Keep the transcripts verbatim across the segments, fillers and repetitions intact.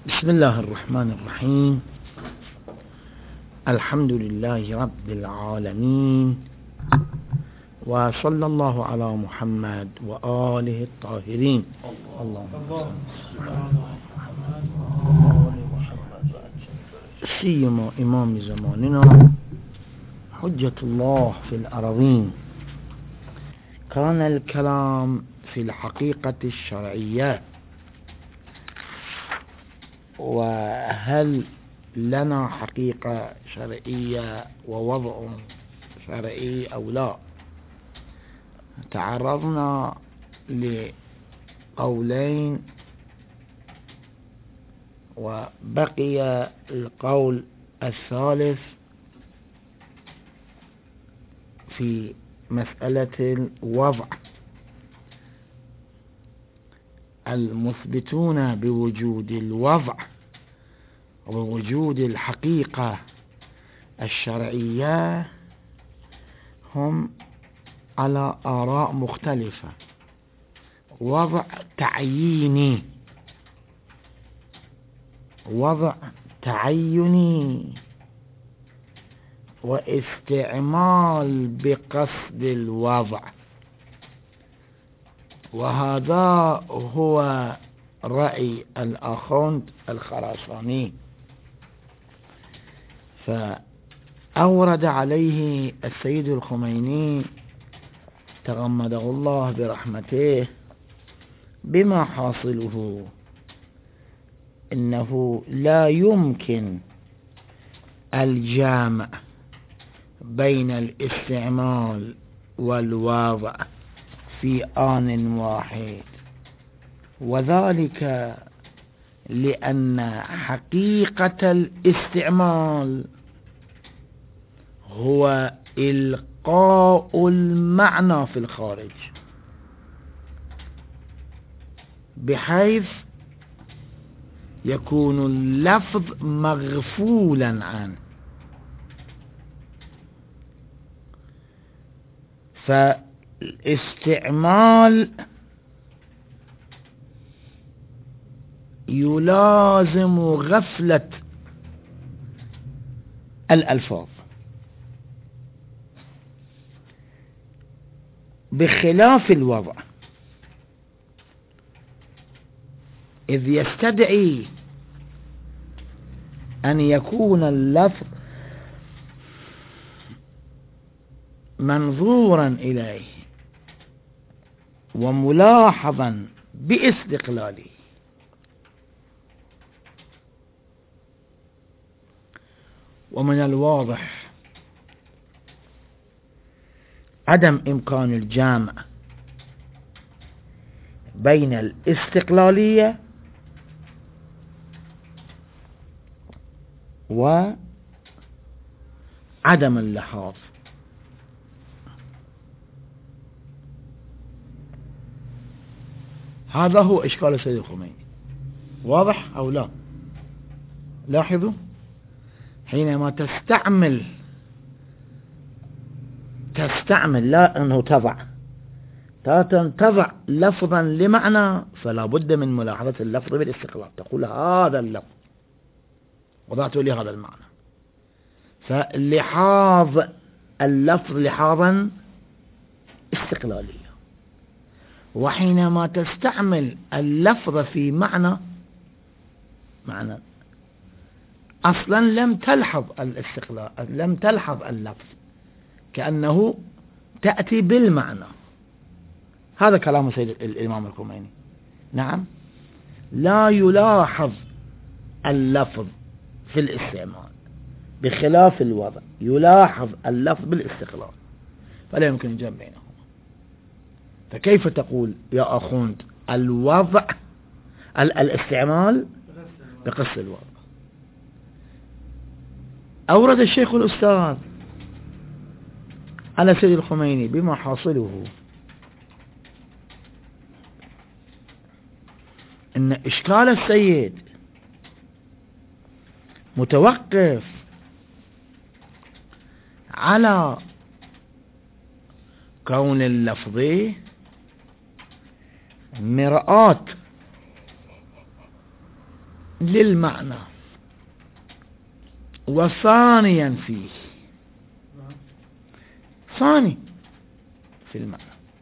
بسم الله الرحمن الرحيم. الحمد لله رب العالمين، وصلى الله على محمد وآله الطاهرين. اللهم سيما إمام زماننا حجة الله في الأراضين. كان الكلام في الحقيقة الشرعية، وهل لنا حقيقة شرعية ووضع شرعي أو لا. تعرضنا لقولين، وبقي القول الثالث في مسألة الوضع. المثبتون بوجود الوضع ووجود الحقيقة الشرعية هم على آراء مختلفة. وضع تعييني، وضع تعيني، واستعمال بقصد الوضع، وهذا هو رأي الأخوند الخراساني. فأورد عليه السيد الخميني تغمده الله برحمته بما حاصله إنه لا يمكن الجامع بين الاستعمال والوضع في آن واحد، وذلك لأن حقيقة الاستعمال هو إلقاء المعنى في الخارج، بحيث يكون اللفظ مغفولا عنه. فالاستعمال يلازم غفلة الألفاظ، بخلاف الوضع إذ يستدعي أن يكون اللفظ منظورا إليه وملاحظا باستقلاله. ومن الواضح عدم إمكان الجمع بين الاستقلالية وعدم اللحاظ. هذا هو إشكال السيد الخميني. واضح أو لا؟ لاحظوا، حينما تستعمل تستعمل لا أنه تضع تضع لفظا لمعنى، فلا بد من ملاحظة اللفظ بالاستقلال. تقول هذا اللفظ وضعت لي هذا المعنى، فلحاظ اللفظ لحاظا استقلاليا. وحينما تستعمل اللفظ في معنى معنى أصلا لم تلحظ الاستقلال، لم تلحظ اللفظ، كأنه تأتي بالمعنى. هذا كلام سيد الإمام الخميني. نعم، لا يلاحظ اللفظ في الاستعمال، بخلاف الوضع يلاحظ اللفظ بالاستقلال، فلا يمكن الجمع بينهما. فكيف تقول يا أخوند الوضع الاستعمال بقصد الوضع؟ أورد الشيخ الأستاذ على سيد الخميني بما حاصله إن إشكال السيد متوقف على كون اللفظ مرآة للمعنى وثانيا فيه، ثاني في المعنى،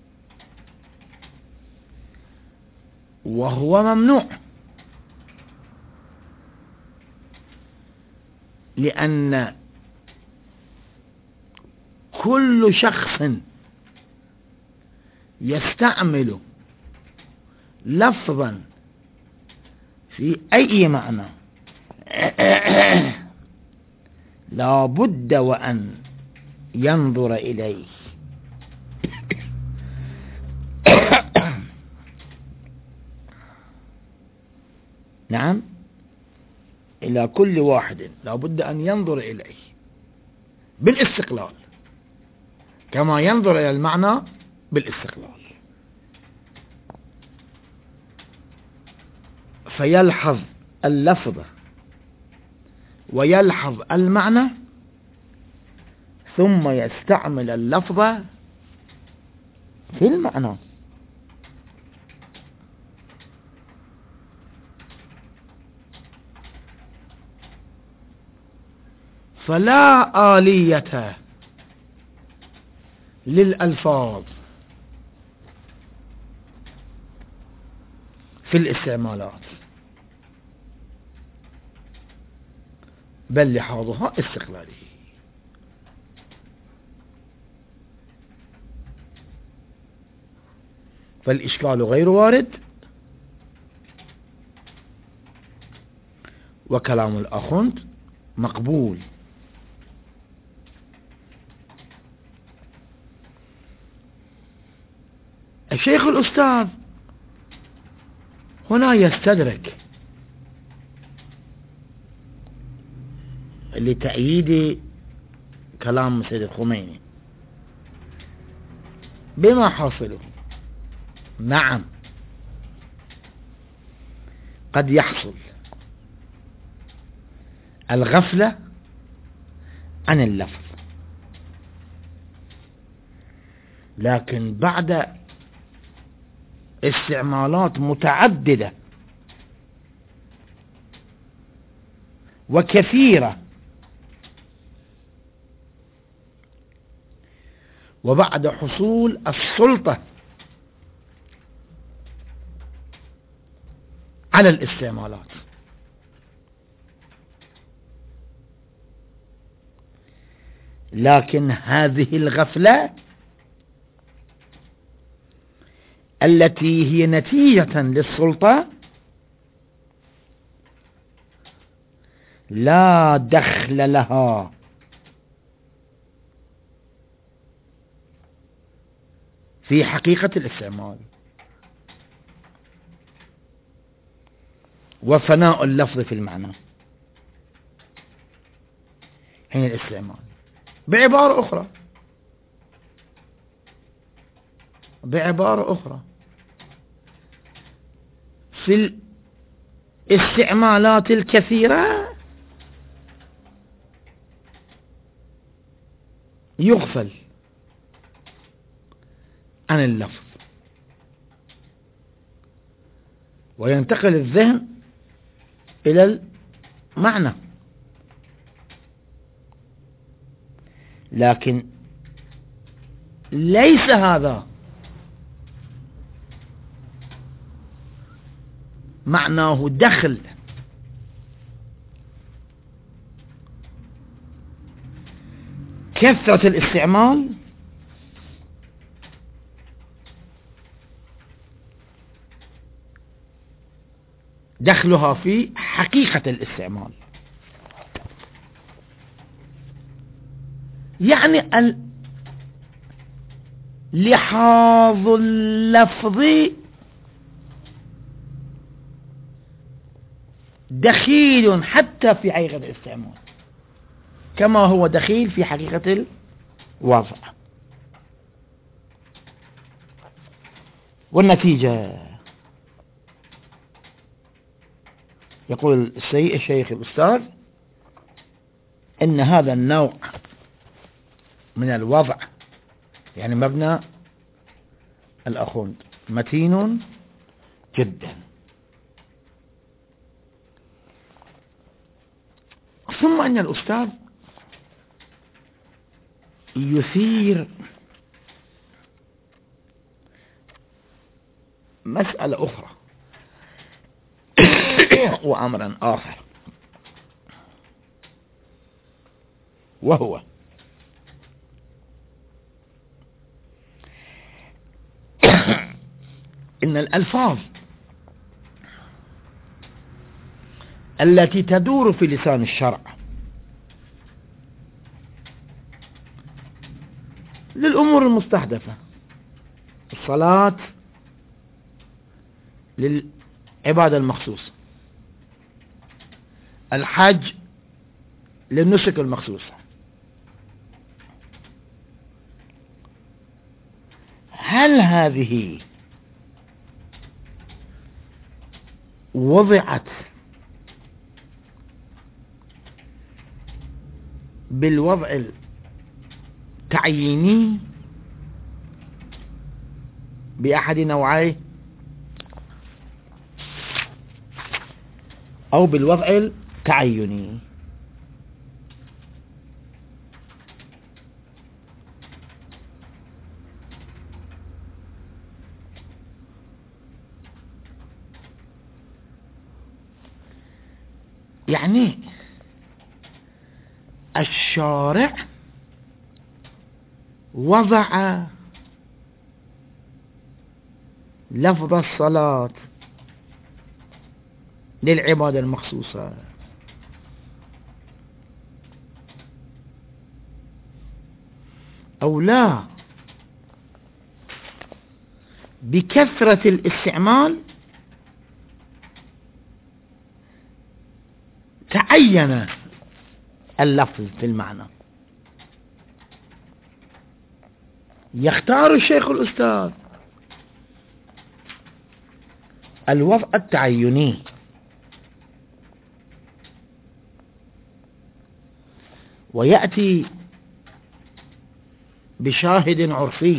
وهو ممنوع، لأن كل شخص يستعمل لفظا في أي معنى لا بد وأن ينظر إليه. نعم، إلى كل واحد لا بد أن ينظر إليه بالاستقلال كما ينظر إلى المعنى بالاستقلال، فيلحظ اللفظ ويلحظ المعنى ثم يستعمل اللفظ في المعنى. فلا آلية للألفاظ في الاستعمالات، بل لحاظها استقلالي. فالإشكال غير وارد، وكلام الأخوند مقبول. الشيخ الأستاذ هنا يستدرك لتأييد كلام سيد الخميني بما حاصله. نعم، قد يحصل الغفلة عن اللفظ، لكن بعد استعمالات متعددة وكثيرة، وبعد حصول السلطة على الاستعمالات، لكن هذه الغفلة التي هي نتيجة للسلطة لا دخل لها في حقيقة الاستعمال، وفناء اللفظ في المعنى حين الاستعمال. بعبارة أخرى بعبارة أخرى في الاستعمالات الكثيرة يغفل عن اللفظ وينتقل الذهن إلى المعنى، لكن ليس هذا معناه دخل كثرة الاستعمال دخلها في حقيقة الاستعمال. يعني لحاظ اللفظ دخيل حتى في حقيقة الاستعمال كما هو دخيل في حقيقة الوضع. والنتيجة يقول السيء الشيخ الأستاذ إن هذا النوع من الوضع، يعني مبنى الأخوند، متين جدا، ثم أن الأستاذ يثير مسألة أخرى وأمرا آخر، وهو إن الألفاظ التي تدور في لسان الشرع للأمور المستحدثة، الصلاة للعبادة المخصوصة، الحج للنسك المخصوصة، هل هذه وضعت بالوضع التعييني بأحد نوعيه أو بالوضع التعيني؟ يعني الشارع وضع لفظ الصلاة للعبادة المخصوصة، أو لا بكثرة الاستعمال تعين اللفظ في المعنى؟ يختار الشيخ الأستاذ الوضع التعيني، ويأتي بشاهد عرفي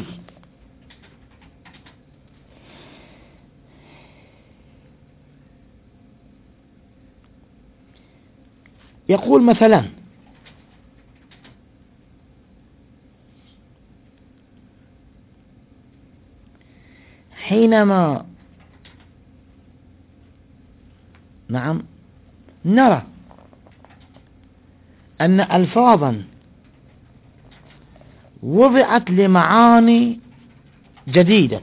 يقول مثلا حينما نعم نرى أن ألفاظا وضعت لمعاني جديدة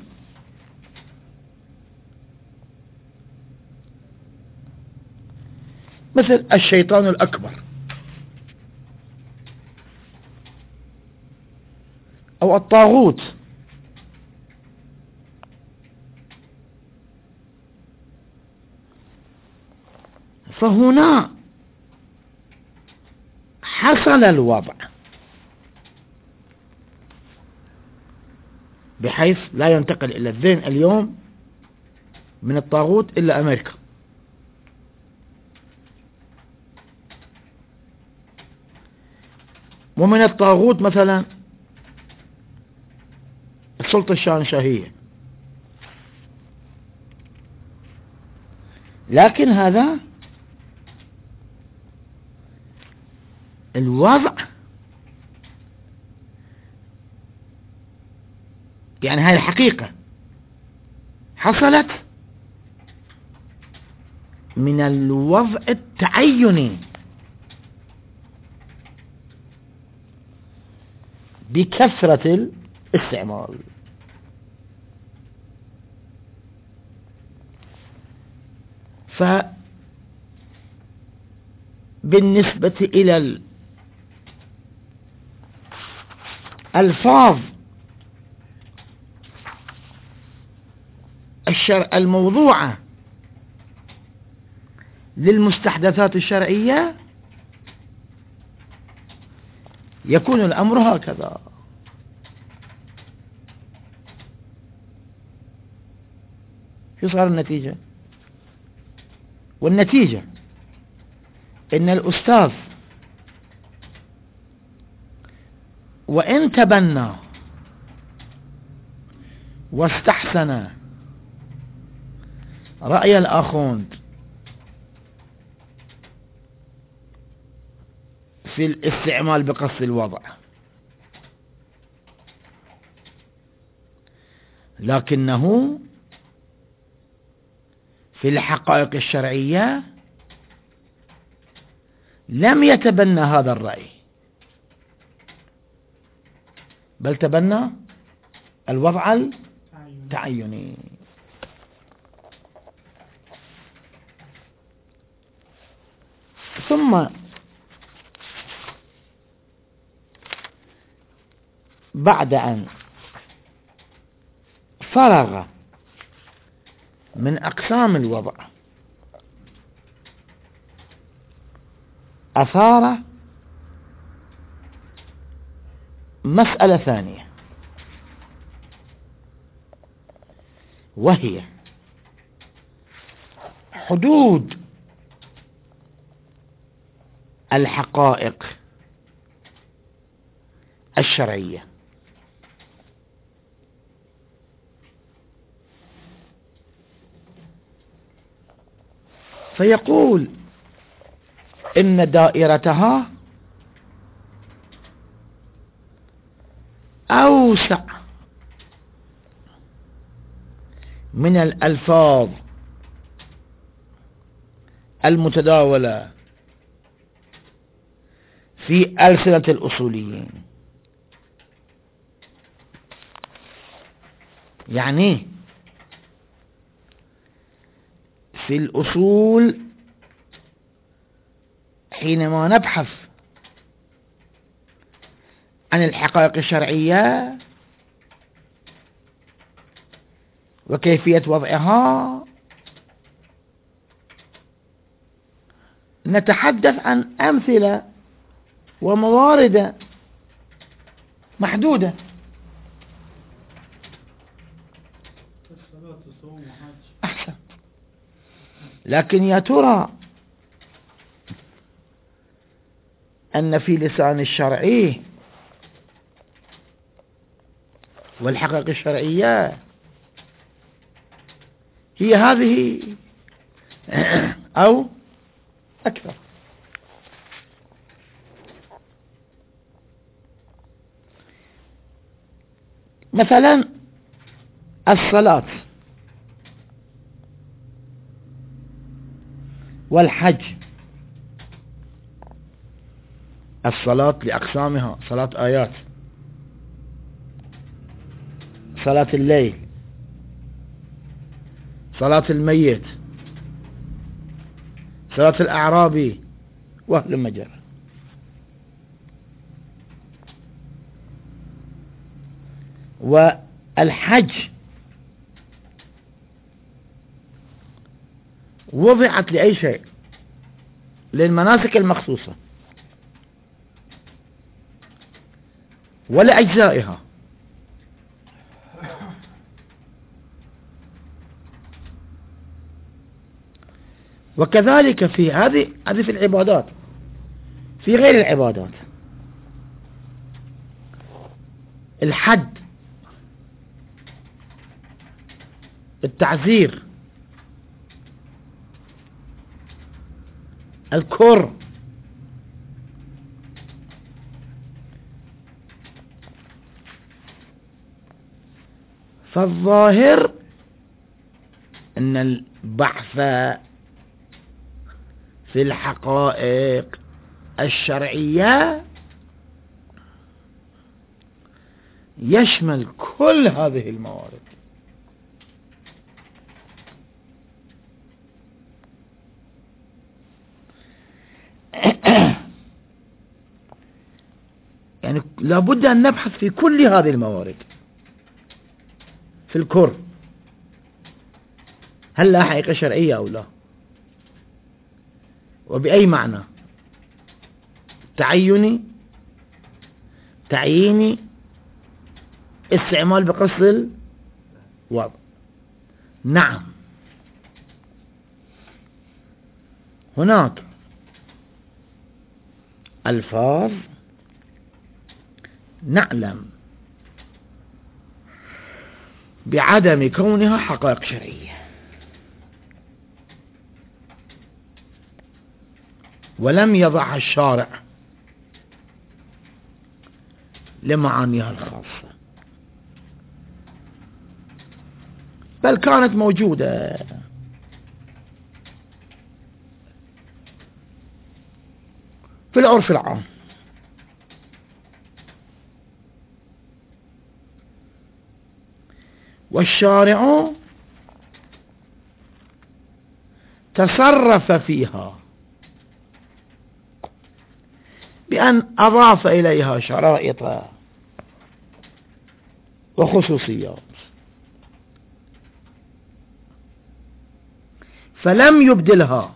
مثل الشيطان الأكبر أو الطاغوت، فهنا حصل الوضع بحيث لا ينتقل إلى الذهن اليوم من الطاغوت إلا أمريكا، ومن الطاغوت مثلا السلطة الشاهنشاهية، لكن هذا الوضع يعني هاي الحقيقة حصلت من الوضع التعيني بكثرة الاستعمال. فبالنسبة إلى الألفاظ الشرع الموضوعة للمستحدثات الشرعية يكون الأمر هكذا. شو صار النتيجة؟ والنتيجة إن الأستاذ وإن تبنى واستحسن رأي الآخوند في الاستعمال بقصد الوضع، لكنه في الحقائق الشرعية لم يتبنى هذا الرأي، بل تبنى الوضع التعيني. ثم بعد أن فرغ من أقسام الوضع أثار مسألة ثانية، وهي حدود الحقائق الشرعية. فيقول إن دائرتها أوسع من الألفاظ المتداولة في ألسنة الأصوليين. يعني في الأصول حينما نبحث عن الحقائق الشرعية وكيفية وضعها نتحدث عن أمثلة وموارد محدودة. أحسن. لكن يا ترى أن في لسان الشرعي والحقائق الشرعية هي هذه أو أكثر؟ مثلا الصلاة والحج. الصلاة لأقسامها: صلاة آيات، صلاة الليل، صلاة الميت، صلاة الأعرابي، وأهل المجر. والحج وضعت لأي شيء؟ للمناسك المخصوصة ولأجزائها. وكذلك في هذه هذه في العبادات. في غير العبادات الحد، التعزير، الكر، فالظاهر أن البحث في الحقائق الشرعية يشمل كل هذه الموارد. يعني لابد أن نبحث في كل هذه الموارد. في الكر هل لها حقيقة شرعية أو لا؟ وبأي معنى؟ تعيني، تعييني، استعمال بقصد الوضع. نعم، هناك ألفاظ نعلم بعدم كونها حقائق شرعية، ولم يضعها الشارع لمعانيها الخاصة، بل كانت موجودة في العرف العام. والشارع تصرف فيها بأن أضاف إليها شرائط وخصوصيات، فلم يبدلها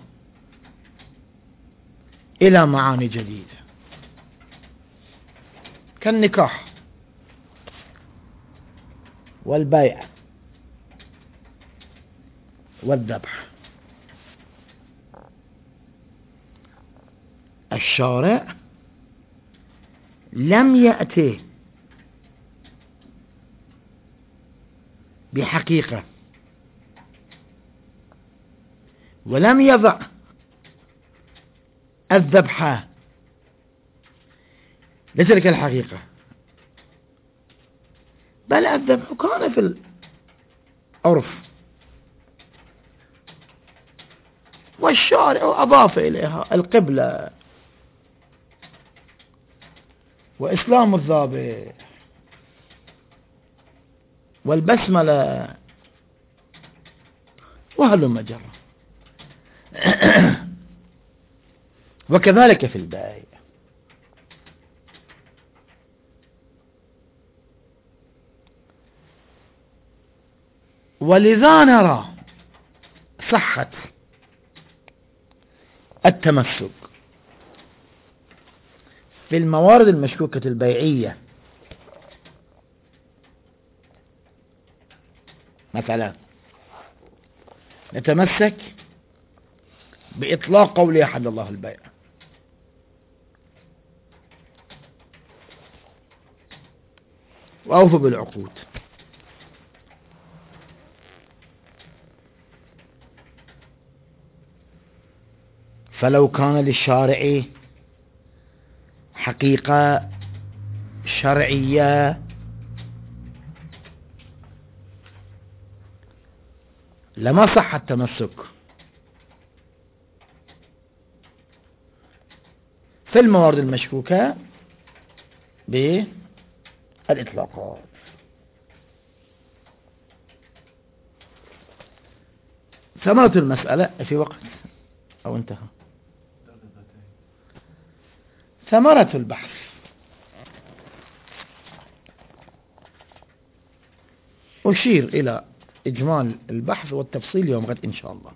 إلى معاني جديدة كالنكاح والبيع والذبح. الشارع لم يأتي بحقيقة ولم يضع الذبح لتلك الحقيقة، بل الذبح كان في العرف والشارع أضاف إليها القبلة وإسلام الذابح والبسملة وهلم جرى. وكذلك في البيع. ولذا نرى صحة التمسك في الموارد المشكوكة البيعية، مثلا نتمسك بإطلاق قول أحد الله البيع، وأوفوا بالعقود. فلو كان للشارع حقيقة شرعية لما صح التمسك في الموارد المشكوكة بالإطلاقات. ثمرة المسألة في وقت أو انتهى. ثمرة البحث: أشير إلى إجمال البحث والتفصيل يوم غد إن شاء الله.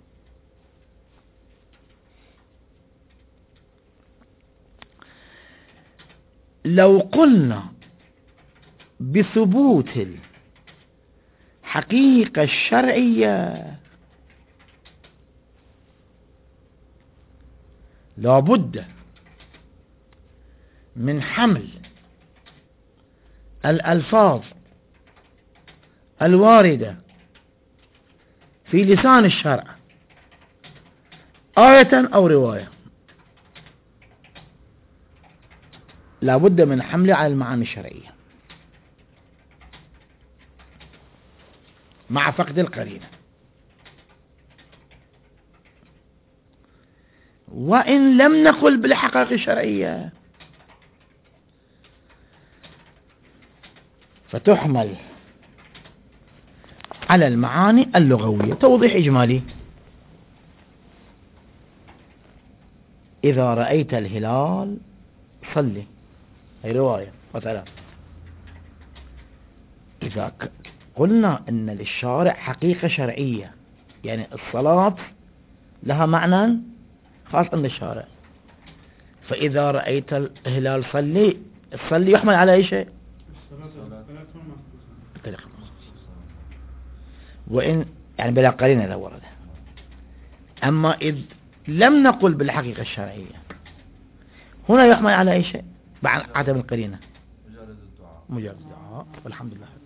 لو قلنا بثبوت الحقيقة الشرعية لابد من حمل الألفاظ الواردة في لسان الشرع آية أو رواية، لابد من حمله على المعاني الشرعية مع فقد القرينة. وإن لم نقل بالحقائق الشرعية فتحمل على المعاني اللغوية. توضيح إجمالي: إذا رأيت الهلال صلي، هي رواية مثلا. إذا قلنا أن للشارع حقيقة شرعية، يعني الصلاة لها معنى خاص عند الشارع، فإذا رأيت الهلال صلي، الصلي يحمل على أي شيء؟ وإن يعني بلا قرينة إذا ورد. أما إذ لم نقل بالحقيقة الشرعية هنا يحمل على أي شيء بعد عدم القرينة؟ مجرد الدعاء. والحمد لله.